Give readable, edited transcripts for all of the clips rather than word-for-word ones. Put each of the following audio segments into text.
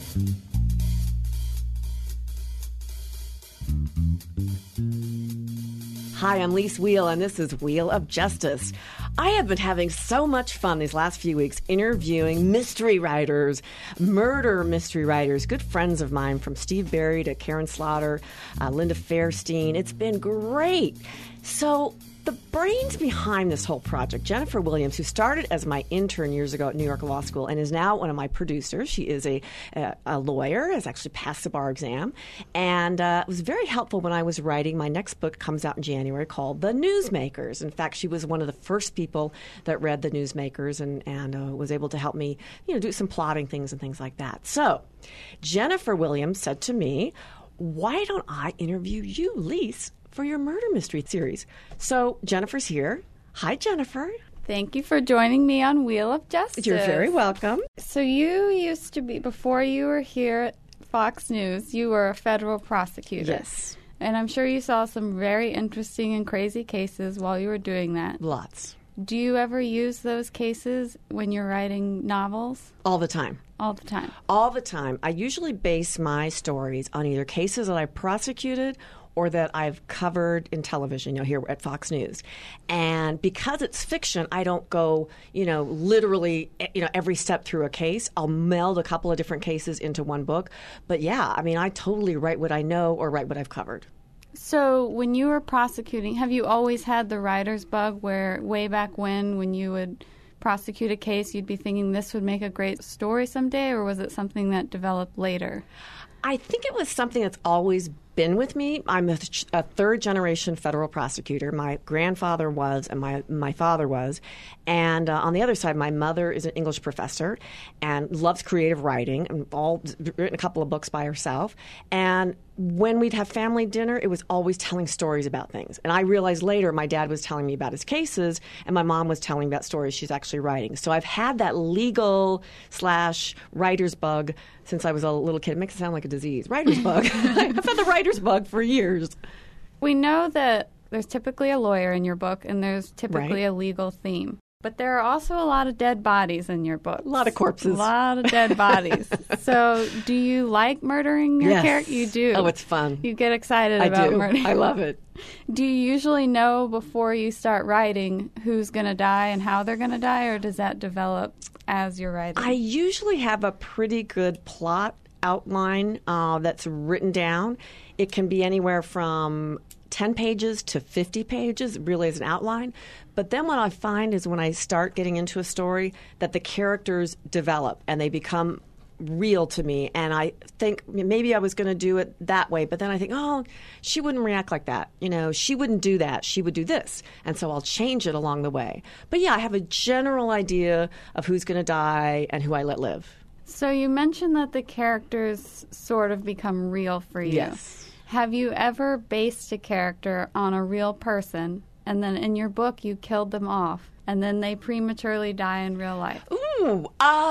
Hi, I'm Lise Wheel, and this is Wheel of Justice. I have been having so much fun these last few weeks interviewing mystery writers, murder mystery writers, good friends of mine, from Steve Berry to Karen Slaughter, Linda Fairstein. It's been great. So the brains behind this whole project, Jennifer Williams, who started as my intern years ago at New York Law School and is now one of my producers. She is a lawyer, has actually passed the bar exam, and was very helpful when I was writing. My next book comes out in January called The Newsmakers. In fact, she was one of the first people that read The Newsmakers and was able to help me, do some plotting things and things like that. So Jennifer Williams said to me, why don't I interview you, Lise, for your murder mystery series? So Jennifer's here. Hi, Jennifer. Thank you for joining me on Wheel of Justice. You're very welcome. So you used to be, before you were here at Fox News, you were a federal prosecutor. Yes. And I'm sure you saw some very interesting and crazy cases while you were doing that. Lots. Do you ever use those cases when you're writing novels? All the time. All the time. All the time. I usually base my stories on either cases that I prosecuted or that I've covered in television, here at Fox News. And because it's fiction, I don't go, literally, every step through a case. I'll meld a couple of different cases into one book. But yeah, I totally write what I know or write what I've covered. So when you were prosecuting, have you always had the writer's bug where way back when you would prosecute a case, you'd be thinking this would make a great story someday, or was it something that developed later? I think it was something that's always been with me. I'm a third-generation federal prosecutor. My grandfather was, and my father was. And on the other side, my mother is an English professor and loves creative writing and written a couple of books by herself. And when we'd have family dinner, it was always telling stories about things. And I realized later my dad was telling me about his cases, and my mom was telling me about stories she's actually writing. So I've had that legal/writer's bug since I was a little kid. It makes it sound like a disease. Writer's bug. I've had the writer's bug for years. We know that there's typically a lawyer in your book, and there's typically a legal theme. But there are also a lot of dead bodies in your book. A lot of corpses. A lot of dead bodies. So do you like murdering your character? You do. Oh, it's fun. You get excited about murdering. I love it. Do you usually know before you start writing who's going to die and how they're going to die, or does that develop as you're writing? I usually have a pretty good plot outline that's written down. It can be anywhere from 10 pages to 50 pages, really, as an outline. But then what I find is when I start getting into a story that the characters develop and they become real to me. And I think maybe I was going to do it that way, but then I think, oh, she wouldn't react like that. She wouldn't do that. She would do this. And so I'll change it along the way. But yeah, I have a general idea of who's going to die and who I let live. So you mentioned that the characters sort of become real for you. Yes. Have you ever based a character on a real person, and then in your book you killed them off, and then they prematurely die in real life? Ooh,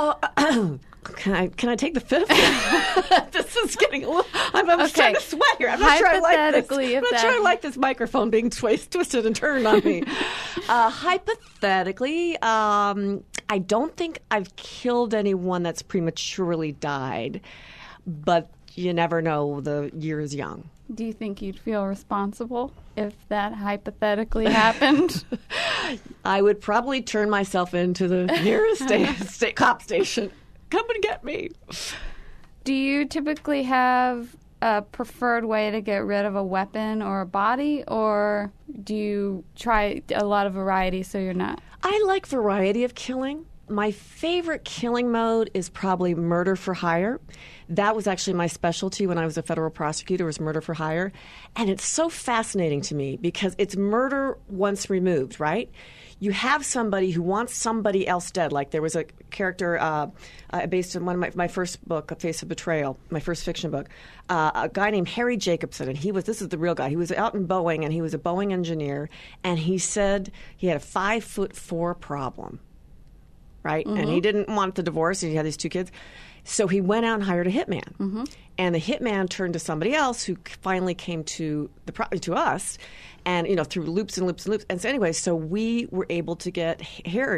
can I take the fifth? This is getting a little. I'm starting to sweat here. I'm not sure I like this. I'm not sure I like this microphone being twisted and turned on me. Hypothetically, I don't think I've killed anyone that's prematurely died, but you never know. The year is young. Do you think you'd feel responsible if that hypothetically happened? I would probably turn myself into the nearest state cop station. Come and get me. Do you typically have a preferred way to get rid of a weapon or a body, or do you try a lot of variety so you're not? I like variety of killing. My favorite killing mode is probably murder for hire. That was actually my specialty when I was a federal prosecutor, was murder for hire. And it's so fascinating to me because it's murder once removed, right? You have somebody who wants somebody else dead. Like there was a character based on one of my first book, A Face of Betrayal, my first fiction book, a guy named Harry Jacobson. And this is the real guy. He was out in Boeing, and he was a Boeing engineer. And he said he had a 5'4" problem. Right? Mm-hmm. And he didn't want the divorce, and he had these 2 kids. So he went out and hired a hitman. Mm-hmm. And the hitman turned to somebody else who finally came to us, and through loops and loops and loops. And so anyway, so we were able to get Harry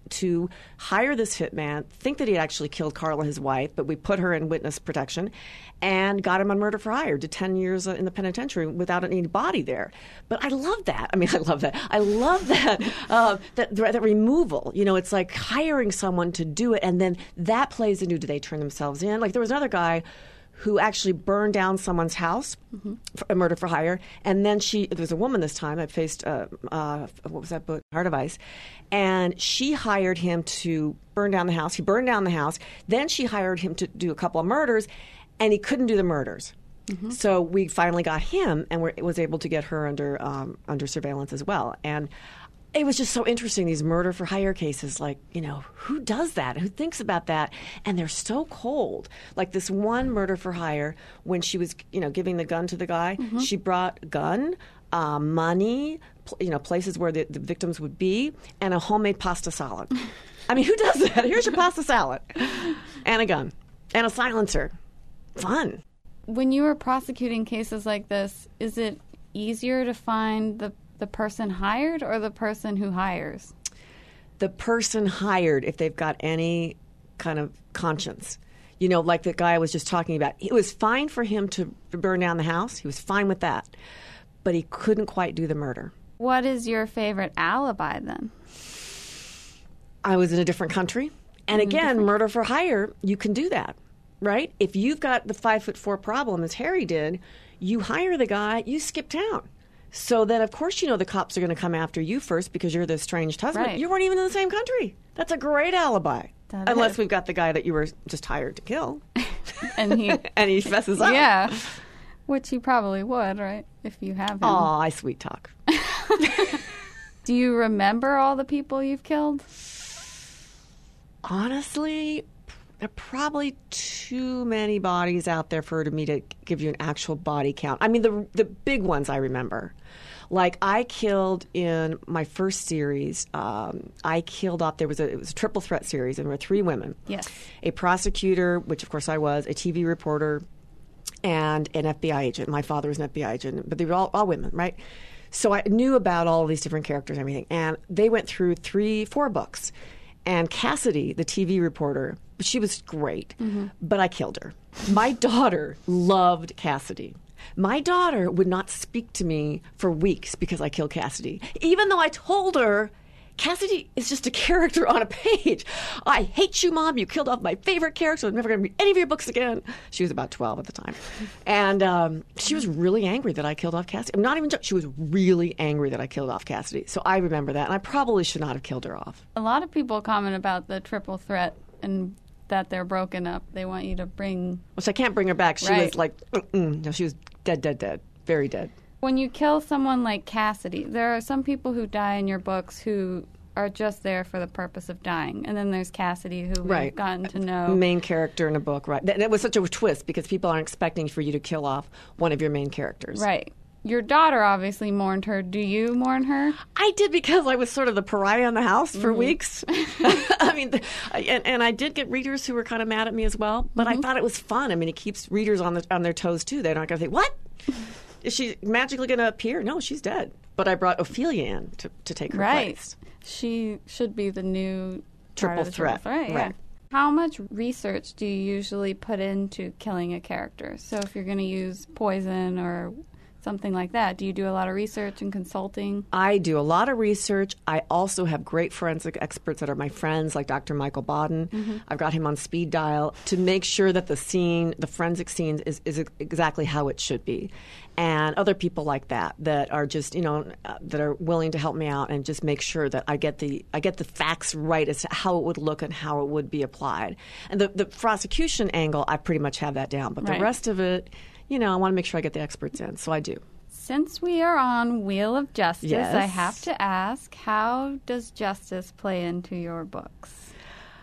to hire this hitman, think that he had actually killed Carla, his wife, but we put her in witness protection and got him on murder for hire, did 10 years in the penitentiary without any body there. But I love that. I mean, I love that. I love that, that removal. You know, it's like hiring someone to do it, and then that plays into, do they turn themselves in? Like there was another guy who actually burned down someone's house, for a murder for hire, and then there was a woman this time that faced, what was that book, Heart of Ice, and she hired him to burn down the house. He burned down the house. Then she hired him to do a couple of murders, and he couldn't do the murders. So we finally got him, and was able to get her under surveillance as well. And it was just so interesting, these murder for hire cases. Like, you know, who does that? Who thinks about that? And they're so cold. Like this one murder for hire, when she was, you know, giving the gun to the guy, she brought a gun, money, you know, places where the victims would be, and a homemade pasta salad. I mean, who does that? Here's your pasta salad. And a gun. And a silencer. Fun. When you were prosecuting cases like this, is it easier to find the person hired or the person who hires? The person hired, if they've got any kind of conscience. You know, like the guy I was just talking about. It was fine for him to burn down the house. He was fine with that. But he couldn't quite do the murder. What is your favorite alibi then? I was in a different country. And again, murder for hire, you can do that, right? If you've got the 5'4" problem, as Harry did, you hire the guy, you skip town. So then, of course, you know the cops are going to come after you first because you're the estranged husband. Right. You weren't even in the same country. That's a great alibi. Unless we've got the guy that you were just hired to kill. And he and he fesses up. Yeah. Which he probably would, right? If you have him. Aw, I sweet talk. Do you remember all the people you've killed? Honestly, there are probably too many bodies out there for me to give you an actual body count. I mean, the big ones I remember. Like I killed in my first series, I killed off, it was a triple threat series, and there were 3 women. Yes. A prosecutor, which of course I was, a TV reporter, and an FBI agent. My father was an FBI agent, but they were all women, right? So I knew about all of these different characters and everything. And they went through 4 books. And Cassidy, the TV reporter, she was great, but I killed her. My daughter loved Cassidy. My daughter would not speak to me for weeks because I killed Cassidy, even though I told her, Cassidy is just a character on a page. I hate you, Mom. You killed off my favorite character. I'm never going to read any of your books again. She was about 12 at the time. And she was really angry that I killed off Cassidy. I'm not even joking. She was really angry that I killed off Cassidy. So I remember that. And I probably should not have killed her off. A lot of people comment about the triple threat and that they're broken up. They want you to bring... Which I can't bring her back. She Right. was like, no, she was dead. Very dead. When you kill someone like Cassidy, there are some people who die in your books who are just there for the purpose of dying. And then there's Cassidy, who we've gotten to know. Main character in a book, right. And it was such a twist because people aren't expecting for you to kill off one of your main characters. Right. Your daughter obviously mourned her. Do you mourn her? I did because I was sort of the pariah in the house for weeks. I mean, and I did get readers who were kind of mad at me as well. But I thought it was fun. I mean, it keeps readers on their toes, too. They're not going to think, what? Is she magically going to appear? No, she's dead. But I brought Ophelia in to take her place. She should be the new triple threat. Right. Yeah. How much research do you usually put into killing a character? So if you're going to use poison or something like that, do you do a lot of research and consulting? I do a lot of research. I also have great forensic experts that are my friends, like Dr. Michael Baden. I've got him on speed dial to make sure that the forensic scene is exactly how it should be. And other people like that are just, that are willing to help me out and just make sure that I get the facts right as to how it would look and how it would be applied. And the prosecution angle, I pretty much have that down. But the rest of it, I want to make sure I get the experts in. So I do. Since we are on Wheel of Justice, yes. I have to ask, how does justice play into your books?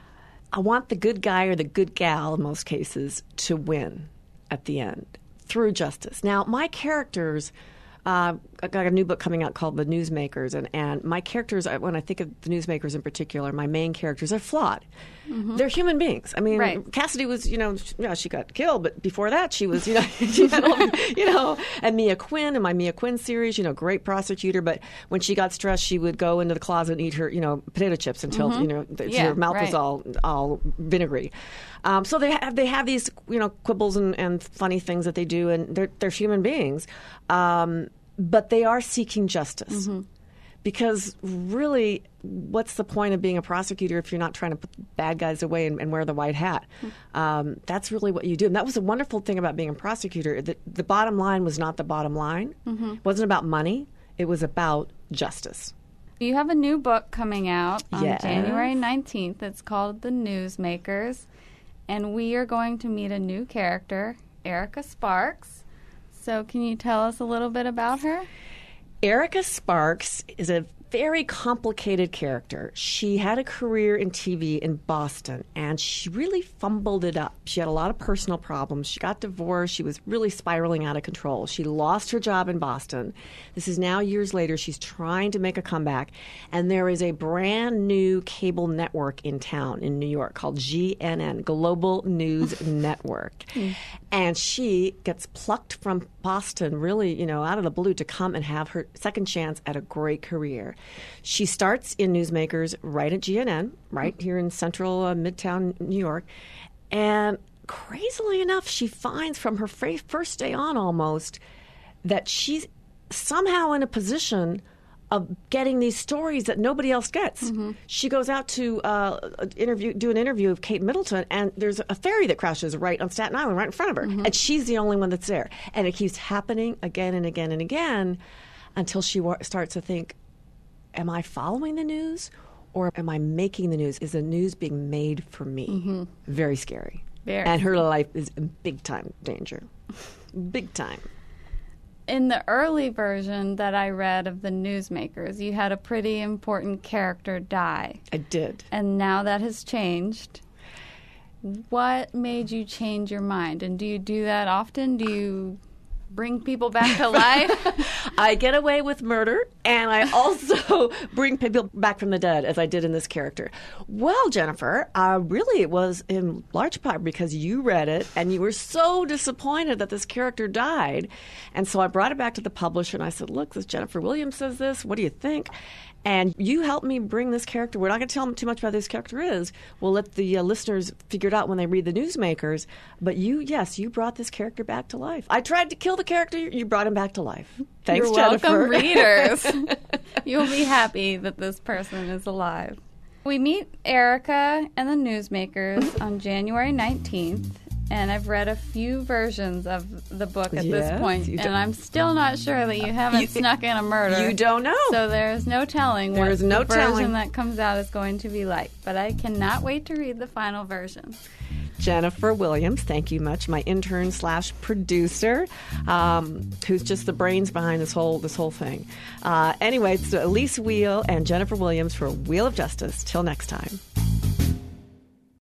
I want the good guy or the good gal, in most cases, to win at the end through justice. Now, my characters, I got a new book coming out called The Newsmakers, and my characters, when I think of the Newsmakers in particular, my main characters are flawed. Mm-hmm. They're human beings. I mean, right. Cassidy was, she got killed, but before that, she was, she had all, and Mia Quinn in my Mia Quinn series, great prosecutor, but when she got stressed, she would go into the closet and eat her, potato chips until, her mouth was all vinegary. So they have these, quibbles and funny things that they do, and they're human beings. But they are seeking justice. Mm-hmm. Because really, what's the point of being a prosecutor if you're not trying to put bad guys away and wear the white hat? Mm-hmm. That's really what you do. And that was a wonderful thing about being a prosecutor. The bottom line was not the bottom line. Mm-hmm. It wasn't about money. It was about justice. You have a new book coming out on January 19th. It's called The Newsmakers. And we are going to meet a new character, Erica Sparks. So can you tell us a little bit about her? Erica Sparks is a very complicated character. She had a career in TV in Boston, and she really fumbled it up. She had a lot of personal problems. She got divorced. She was really spiraling out of control. She lost her job in Boston. This is now years later. She's trying to make a comeback, and there is a brand new cable network in town in New York called GNN, Global News Network. And she gets plucked from Boston, really, out of the blue, to come and have her second chance at a great career. She starts in Newsmakers right at GNN, right here in central Midtown New York. And crazily enough, she finds from her first day on almost that she's somehow in a position of getting these stories that nobody else gets. Mm-hmm. She goes out to do an interview of Kate Middleton, and there's a ferry that crashes right on Staten Island, right in front of her. Mm-hmm. And she's the only one that's there. And it keeps happening again and again and again until she starts to think, am I following the news or am I making the news? Is the news being made for me? Mm-hmm. Very scary. And her life is in big time danger. Big time. In the early version that I read of The Newsmakers, you had a pretty important character die. I did. And now that has changed. What made you change your mind? And do you do that often? Do you bring people back to life? I get away with murder, and I also bring people back from the dead, as I did in this character. Well, Jennifer, really it was in large part because you read it, and you were so disappointed that this character died. And so I brought it back to the publisher, and I said, look, this Jennifer Williams says this. What do you think? And you helped me bring this character. We're not going to tell them too much about who this character is. We'll let the listeners figure it out when they read The Newsmakers. But you brought this character back to life. I tried to kill the character. You brought him back to life. Thanks, You're Jennifer. Welcome, readers. You'll be happy that this person is alive. We meet Erica and The Newsmakers on January 19th. And I've read a few versions of the book at this point, and I'm still not sure that you haven't snuck in a murder. You don't know. So there's no telling what the version that comes out is going to be like. But I cannot wait to read the final version. Jennifer Williams, thank you much, my intern / producer, who's just the brains behind this whole thing. Anyway, it's Elise Wheel and Jennifer Williams for Wheel of Justice. Till next time.